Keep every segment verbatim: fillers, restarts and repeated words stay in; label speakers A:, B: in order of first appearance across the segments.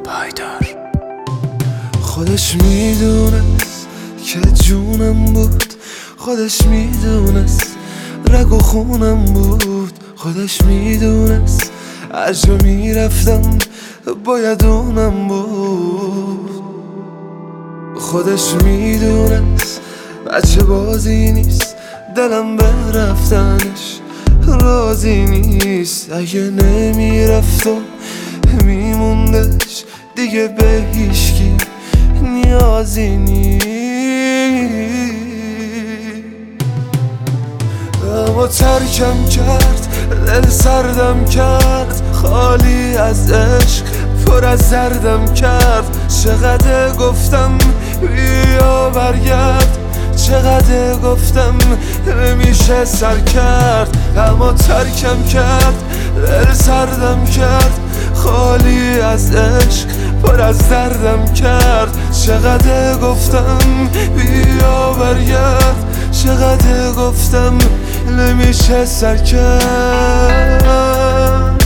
A: پایدار. خودش میدونست که جونم بود، خودش میدونست رگ و خونم بود، خودش میدونست هر جا میرفتم باید اونم بود. خودش میدونست بچه بازی نیست، دلم به رفتنش راضی نیست. اگه نمیرفت و میموندش دیگه به هیچکی نیازی نیست. اما ترکم کرد، دل سردم کرد، خالی از عشق پر از دردم کرد. چقدر گفتم بیا برگرد، چقدر گفتم نمیشه سر کرد. اما ترکم کرد، دل سردم کرد، خالی از عشق پر از دردم کرد. چقدر گفتم بیا برگرد، چقدر گفتم نمیشه سر کرد.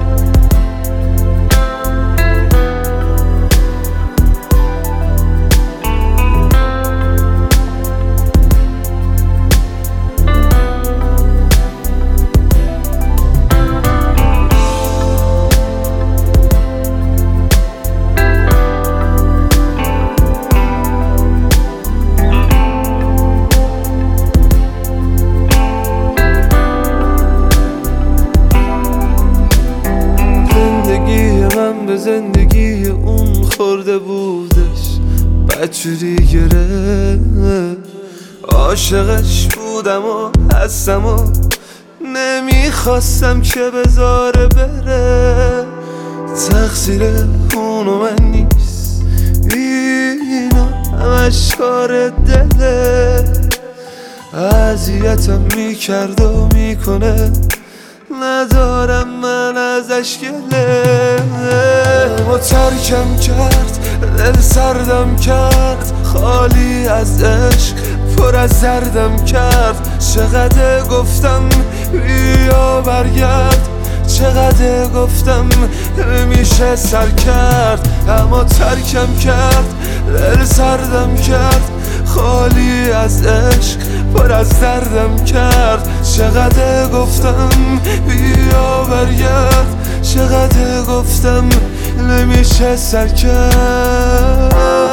A: به زندگی اون خورده بودش بدجوری گرفت. عاشقش بودم و هستم و نمیخواستم که بذاره بره. تقصیر اونو من نیست، اینا همش کار دله. اذیتم میکرد و میکنه، ندارم من ازش گله. اما ترکم کرد، دل سردم کرد، خالی از عشق پر از دردم کرد. چقدر گفتم بیا برگرد، چقدر گفتم نمیشه سر کرد. اما ترکم کرد، دل سردم کرد، خالی از عشق پر از دردم کرد. چقدر گفتم بیا برگرد، چقدر گفتم نمیشه سر کرد.